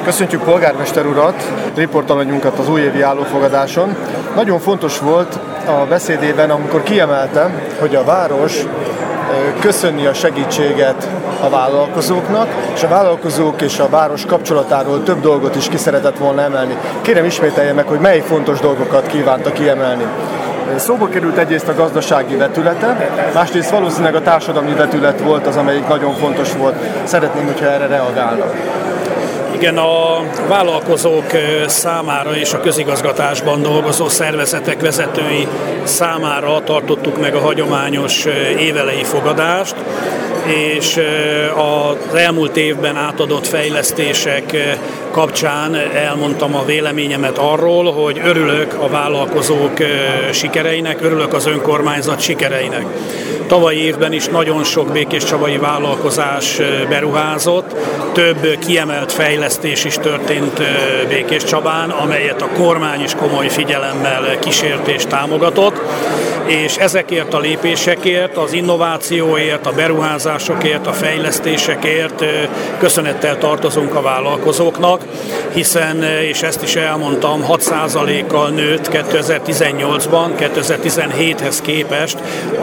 Köszöntjük polgármester urat, riportalanyunkat az újévi állófogadáson. Nagyon fontos volt a beszédében, amikor kiemelte, hogy a város köszönni a segítséget a vállalkozóknak, és a vállalkozók és a város kapcsolatáról több dolgot is ki szeretett volna emelni. Kérem, ismételje meg, hogy mely fontos dolgokat kívánta kiemelni. Szóba került egyrészt a gazdasági vetülete, másrészt valószínűleg a társadalmi vetület volt az, amelyik nagyon fontos volt. Szeretném, hogyha erre reagálnak. Igen, a vállalkozók számára és a közigazgatásban dolgozó szervezetek vezetői számára tartottuk meg a hagyományos évelei fogadást, és az elmúlt évben átadott fejlesztések kapcsán elmondtam a véleményemet arról, hogy örülök a vállalkozók sikereinek, örülök az önkormányzat sikereinek. Tavalyi évben is nagyon sok békéscsabai vállalkozás beruházott, több kiemelt fejlesztés is történt Békéscsabán, amelyet a kormány is komoly figyelemmel kísért és támogatott, és ezekért a lépésekért, az innovációért, a beruházásokért, a fejlesztésekért köszönettel tartozunk a vállalkozóknak, hiszen, és ezt is elmondtam, 6%-kal nőtt 2018-ban, 2017-hez képest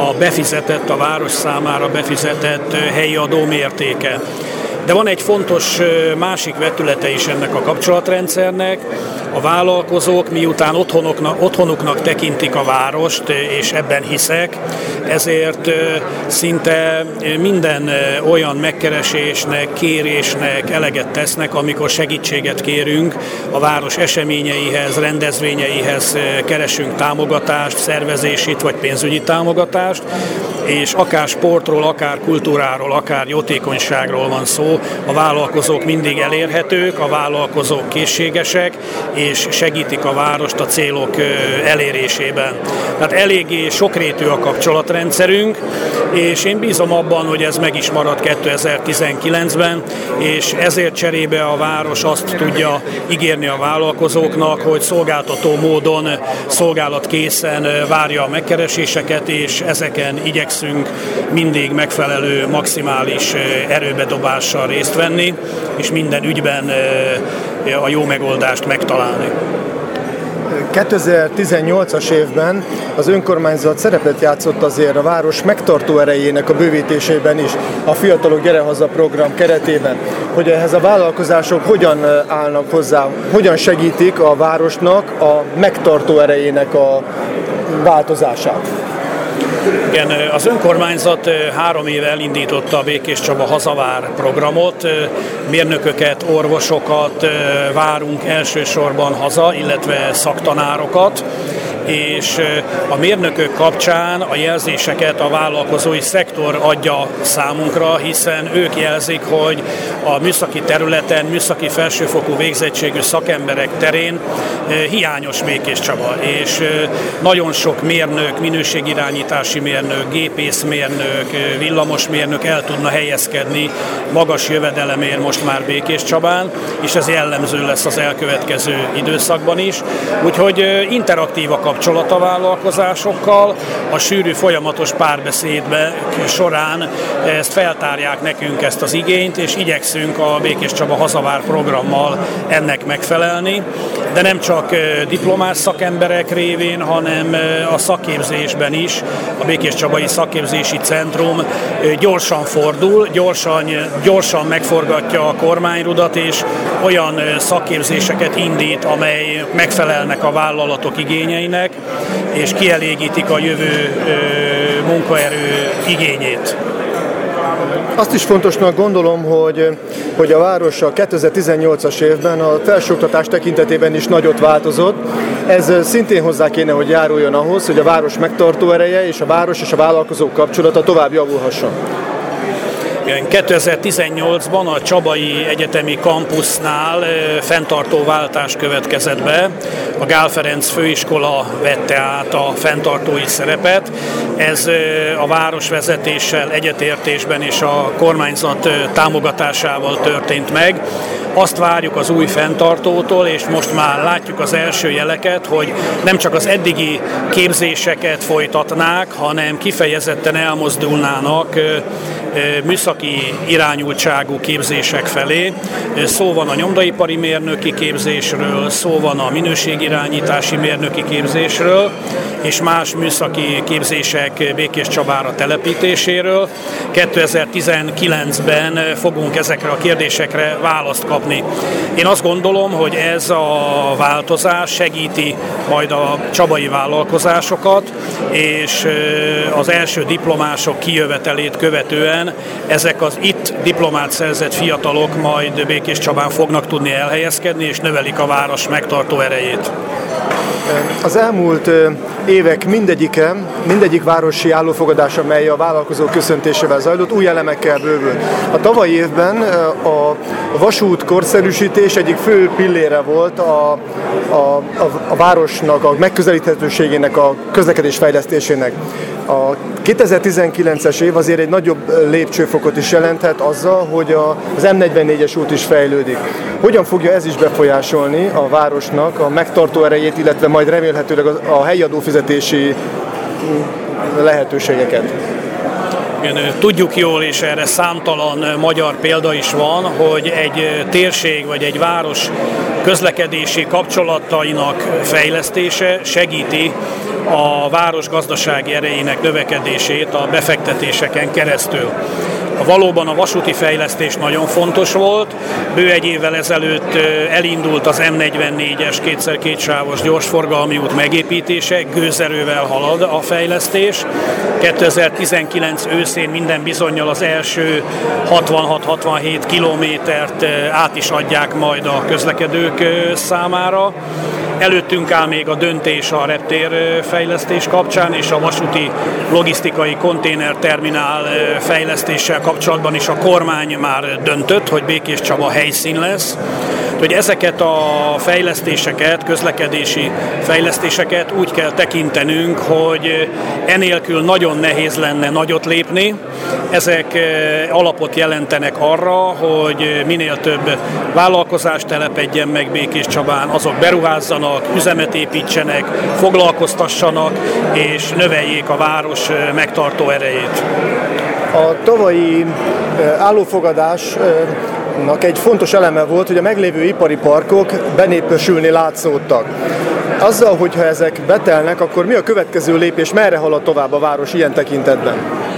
a város számára befizetett helyi adó mértéke. De van egy fontos másik vetülete is ennek a kapcsolatrendszernek. A vállalkozók miután otthonuknak tekintik a várost, és ebben hiszek, ezért szinte minden olyan megkeresésnek, kérésnek eleget tesznek, amikor segítséget kérünk a város eseményeihez, rendezvényeihez keresünk támogatást, szervezését vagy pénzügyi támogatást, és akár sportról, akár kultúráról, akár jótékonyságról van szó, a vállalkozók mindig elérhetők, a vállalkozók készségesek, és segítik a várost a célok elérésében. Tehát eléggé sokrétű a kapcsolatrendszerünk, és én bízom abban, hogy ez meg is marad 2019-ben, és ezért cserébe a város azt tudja ígérni a vállalkozóknak, hogy szolgáltató módon, szolgálatkészen várja a megkereséseket, és ezeken igyekszünk mindig megfelelő, maximális erőbedobással részt venni, és minden ügyben a jó megoldást megtalálni. 2018-as évben az önkormányzat szerepet játszott azért a város megtartó erejének a bővítésében is, a Fiatalok Gyere Haza program keretében, hogy ehhez a vállalkozások hogyan állnak hozzá, hogyan segítik a városnak a megtartó erejének a változását. Igen, az önkormányzat 3 éve elindította a Békéscsaba Hazavár programot, mérnököket, orvosokat várunk elsősorban haza, illetve szaktanárokat, és a mérnökök kapcsán a jelzéseket a vállalkozói szektor adja számunkra, hiszen ők jelzik, hogy a műszaki területen, műszaki felsőfokú végzettségű szakemberek terén hiányos Békéscsaba, és nagyon sok mérnök, minőségirányítási mérnök, gépészmérnök, villamosmérnök el tudna helyezkedni magas jövedelemért most már Békéscsabán, és ez jellemző lesz az elkövetkező időszakban is. Úgyhogy interaktív a kapcsolat a vállalkozásokkal, a sűrű folyamatos párbeszédben során ezt feltárják nekünk ezt az igényt, és igyekszünk a Békéscsaba Hazavár programmal ennek megfelelni, de nem csak diplomás szakemberek révén, hanem a szakképzésben is. A Békéscsabai Szakképzési Centrum gyorsan fordul, gyorsan megforgatja a kormányrudat, és olyan szakképzéseket indít, amely megfelelnek a vállalatok igényeinek, és kielégítik a jövő munkaerő igényét. Azt is fontosnak gondolom, hogy a város a 2018-as évben a felsőoktatás tekintetében is nagyot változott. Ez szintén hozzá kéne, hogy járuljon ahhoz, hogy a város megtartó ereje és a város és a vállalkozók kapcsolata tovább javulhasson. 2018-ban a Csabai Egyetemi Campusnál fenntartó váltás következett be. A Gál Ferenc Főiskola vette át a fenntartói szerepet. Ez a városvezetéssel egyetértésben és a kormányzat támogatásával történt meg. Azt várjuk az új fenntartótól, és most már látjuk az első jeleket, hogy nem csak az eddigi képzéseket folytatnák, hanem kifejezetten elmozdulnának műszaki irányultságú képzések felé. Szó van a nyomdaipari mérnöki képzésről, szó van a minőségirányítási mérnöki képzésről, és más műszaki képzések Békéscsabára telepítéséről. 2019-ben fogunk ezekre a kérdésekre választ kapni. Én azt gondolom, hogy ez a változás segíti majd a csabai vállalkozásokat, és az első diplomások kijövetelét követően ezek az itt diplomát szerzett fiatalok majd Békéscsabán fognak tudni elhelyezkedni, és növelik a város megtartó erejét. Az elmúlt évek mindegyik városi állófogadása, mely a vállalkozók köszöntésével zajlott, új elemekkel bővült. A tavalyi évben a vasút korszerűsítés egyik fő pillére volt a városnak, a megközelíthetőségének, a közlekedés fejlesztésének. A 2019-es év azért egy nagyobb lépcsőfokot is jelenthet azzal, hogy az M44-es út is fejlődik. Hogyan fogja ez is befolyásolni a városnak a megtartó erejét, illetve majd remélhetőleg a helyi adófizetési lehetőségeket? Tudjuk jól, és erre számtalan magyar példa is van, hogy egy térség vagy egy város közlekedési kapcsolatainak fejlesztése segíti a város gazdasági erejének növekedését a befektetéseken keresztül. Valóban a vasúti fejlesztés nagyon fontos volt. Bő egy évvel ezelőtt elindult az M44-es 2x2 sávos gyorsforgalmi út megépítése, gőzerővel halad a fejlesztés. 2019 őszén minden bizonnyal az első 66-67 kilométert át is adják majd a közlekedők számára. Előttünk áll még a döntés a reptér fejlesztés kapcsán, és a vasúti logisztikai konténerterminál fejlesztéssel kapcsolatban is a kormány már döntött, hogy Békéscsaba helyszín lesz. Hogy ezeket a fejlesztéseket, közlekedési fejlesztéseket úgy kell tekintenünk, hogy enélkül nagyon nehéz lenne nagyot lépni. Ezek alapot jelentenek arra, hogy minél több vállalkozás telepedjen meg Békéscsabán, azok beruházzanak, üzemet építsenek, foglalkoztassanak és növeljék a város megtartó erejét. A tavalyi állófogadás egy fontos eleme volt, hogy a meglévő ipari parkok benépesülni látszódtak. Azzal, hogyha ezek betelnek, akkor mi a következő lépés, merre halad tovább a város ilyen tekintetben?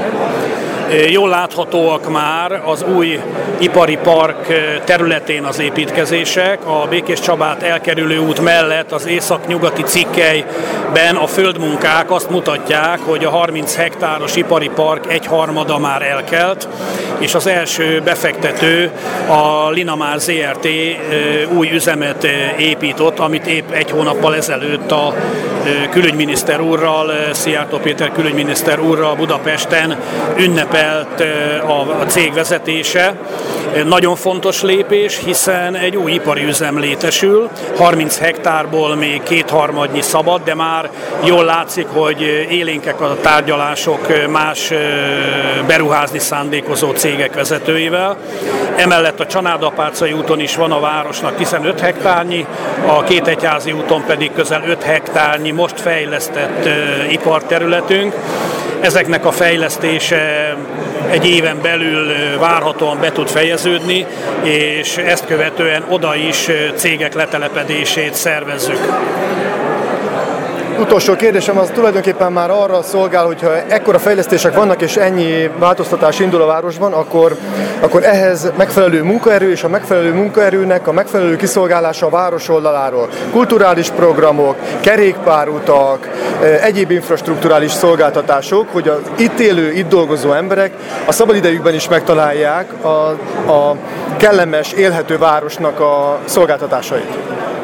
Jól láthatóak már az új ipari park területén az építkezések. A Békéscsabát elkerülő út mellett az északnyugati cikkelyben a földmunkák azt mutatják, hogy a 30 hektáros ipari park egyharmada már elkelt, és az első befektető, a Linamar Zrt. Új üzemet épított, amit épp egy hónappal ezelőtt a külügyminiszter úrral, Szijjártó Péter külügyminiszter úrral Budapesten ünnepelt a cég vezetése. Nagyon fontos lépés, hiszen egy új ipari üzem létesül, 30 hektárból még kétharmadnyi szabad, de már jól látszik, hogy élénkek a tárgyalások más beruházni szándékozó cégek vezetőivel. Emellett a Csanád-Apáczai úton is van a városnak 15 hektárnyi, a Kétegyházi úton pedig közel 5 hektárnyi most fejlesztett iparterületünk. Ezeknek a fejlesztése egy éven belül várhatóan be tud fejeződni, és ezt követően oda is cégek letelepedését szervezzük. Utolsó kérdésem az tulajdonképpen már arra szolgál, hogyha ekkora fejlesztések vannak és ennyi változtatás indul a városban, akkor ehhez megfelelő munkaerő, és a megfelelő munkaerőnek a megfelelő kiszolgálása a város oldaláról. Kulturális programok, kerékpárutak, egyéb infrastrukturális szolgáltatások, hogy az itt élő, itt dolgozó emberek a szabadidejükben is megtalálják a kellemes, élhető városnak a szolgáltatásait.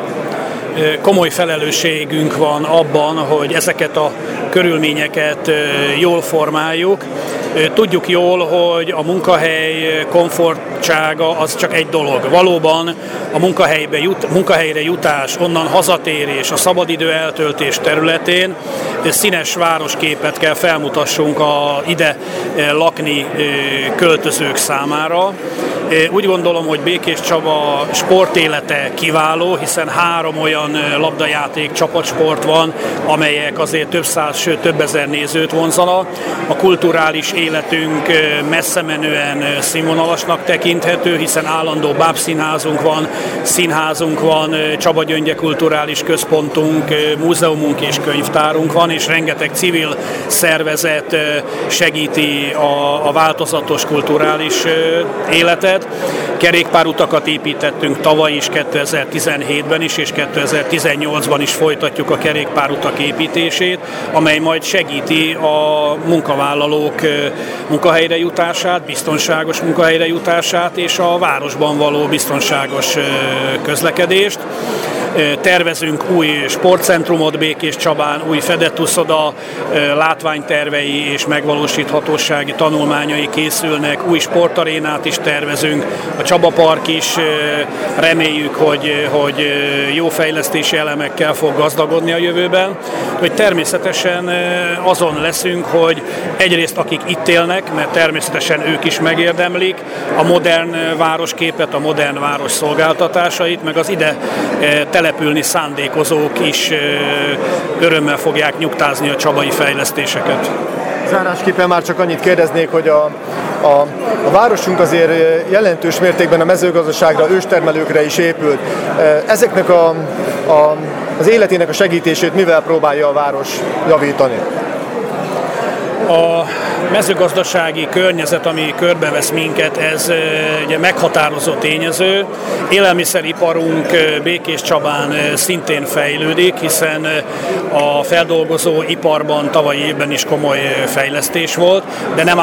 Komoly felelősségünk van abban, hogy ezeket a körülményeket jól formáljuk. Tudjuk jól, hogy a munkahely komfortsága az csak egy dolog. Valóban a munkahelyre jutás, onnan hazatérés, a szabadidő eltöltés területén színes városképet kell felmutassunk a ide lakni költözők számára. Úgy gondolom, hogy Békés Csaba sportélete kiváló, hiszen 3 olyan labdajáték csapatsport van, amelyek azért több száz, sőt több ezer nézőt vonzanak. A kulturális életünk messze menően színvonalasnak tekinthető, hiszen állandó színházunk van, Csaba Gyöngye kulturális központunk, múzeumunk és könyvtárunk van, és rengeteg civil szervezet segíti a változatos kulturális életet. Kerékpárutakat építettünk tavaly is, 2017-ben is, és 2018-ban is folytatjuk a kerékpárutak építését, amely majd segíti a munkavállalók munkahelyre jutását, biztonságos munkahelyre jutását és a városban való biztonságos közlekedést. Tervezünk új sportcentrumot Békés Csabán, új fedett uszoda, látványtervei és megvalósíthatósági tanulmányai készülnek, új sportarénát is tervezünk, a Csaba Park is reméljük, hogy jó fejlesztési elemekkel fog gazdagodni a jövőben, hogy természetesen azon leszünk, hogy egyrészt akik itt élnek, mert természetesen ők is megérdemlik, a modern városképet, a modern város szolgáltatásait, meg az ide települni szándékozók is örömmel fogják nyugtázni a csabai fejlesztéseket. Zárásképpen már csak annyit kérdeznék, hogy a városunk azért jelentős mértékben a mezőgazdaságra, őstermelőkre is épült. Ezeknek az életének a segítését mivel próbálja a város javítani? A mezőgazdasági környezet, ami körbevesz minket, ez ugye meghatározó tényező. Élelmiszeriparunk Békés Csabán szintén fejlődik, hiszen a feldolgozó iparban tavalyi évben is komoly fejlesztés volt, de nem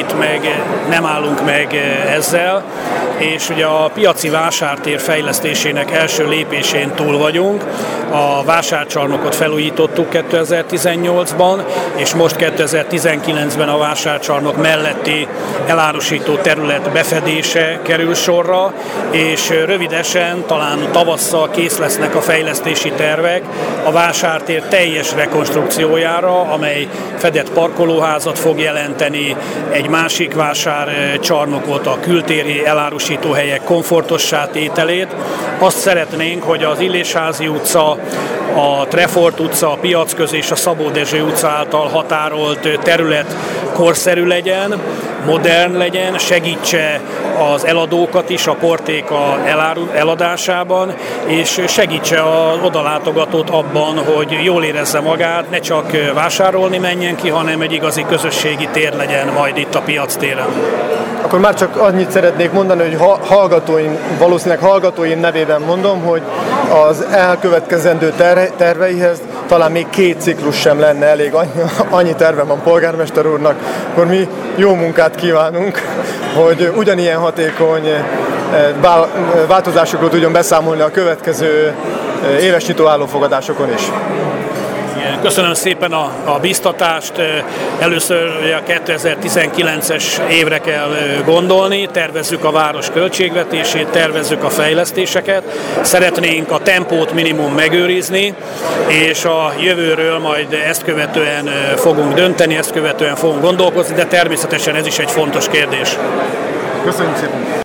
állunk meg ezzel, és ugye a piaci vásártér fejlesztésének első lépésén túl vagyunk. A vásárcsarnokot felújítottuk 2018-ban, és most 2019-ben a vásárcsarnok melletti elárusító terület befedése kerül sorra, és rövidesen, talán tavasszal kész lesznek a fejlesztési tervek a vásártér teljes rekonstrukciójára, amely fedett parkolóházat fog jelenteni, egy másik vásárcsarnokot, a kültéri elárusítóhelyek komfortossá tételét. Azt szeretnénk, hogy az Illésházy utca, a Trefort utca, a Piacköz és a Szabó Dezső utca által határolt terület korszerű legyen, modern legyen, segítse az eladókat is a portéka eladásában, és segítse az odalátogatót abban, hogy jól érezze magát, ne csak vásárolni menjen ki, hanem egy igazi közösségi tér legyen majd itt a piactéren. Akkor már csak annyit szeretnék mondani, hogy valószínűleg hallgatóim nevében mondom, hogy az elkövetkezendő terveihez talán még 2 ciklus sem lenne elég, annyi terve van polgármester úrnak, akkor mi jó munkát kívánunk, hogy ugyanilyen hatékony változásokról tudjon beszámolni a következő éves nyitóállófogadásokon is. Köszönöm szépen a biztatást. Először a 2019-es évre kell gondolni, tervezzük a város költségvetését, tervezzük a fejlesztéseket, szeretnénk a tempót minimum megőrizni, és a jövőről majd ezt követően fogunk dönteni, ezt követően fogunk gondolkozni, de természetesen ez is egy fontos kérdés. Köszönjük szépen!